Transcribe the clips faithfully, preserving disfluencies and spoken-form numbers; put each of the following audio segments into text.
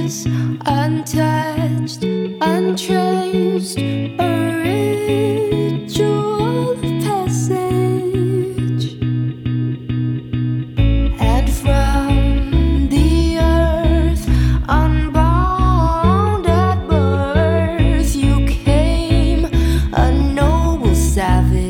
is untouched, untraced, a ritual of passage. And from the earth, unbound at birth, you came a noble savage.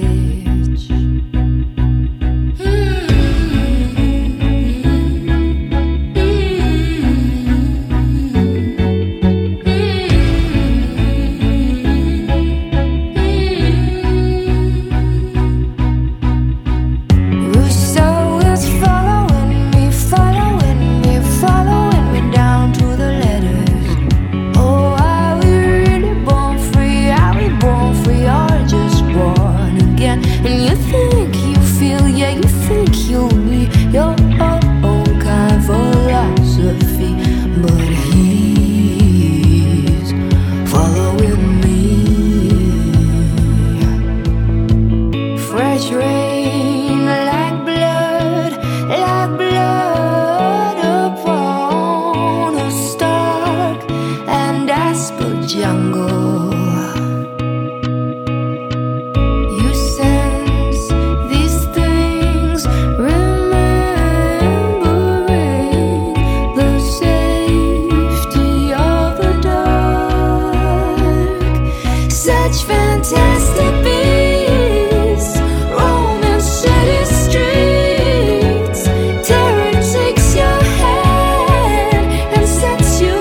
Your own kind philosophy, but he's following me. Fresh rain like blood, like blood upon a stark and aspen jungle. Such fantastic beasts roaming city streets. Terror takes your hand and sets you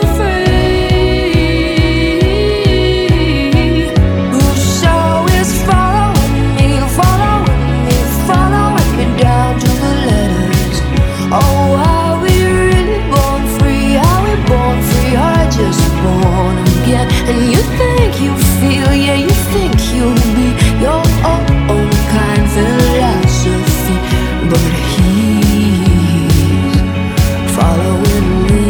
free. Whoso is following me, following me, following me down to the letters. Oh, are we really born free? Are we born free or just born again? And you think you feel, yeah, you think you'll be your own kind philosophy, but he's following me.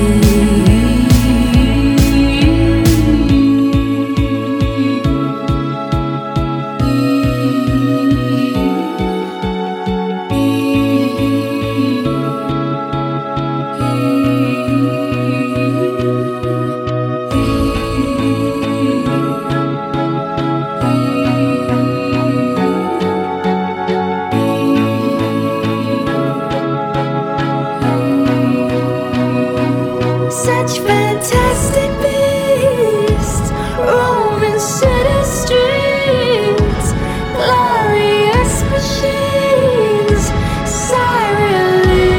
Such fantastic beasts roaming city streets. Glorious machines, siren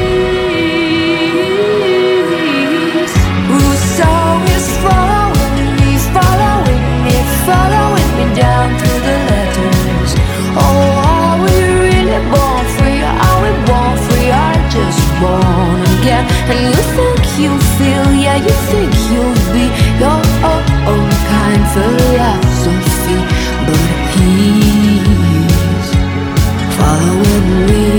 leaves. Whoso is following me, following me, following me down through the letters. Oh, are we really born free? Are we born free or just born again? And you think you feel, yeah, you think you'll be your own kind philosophy, but he's following me.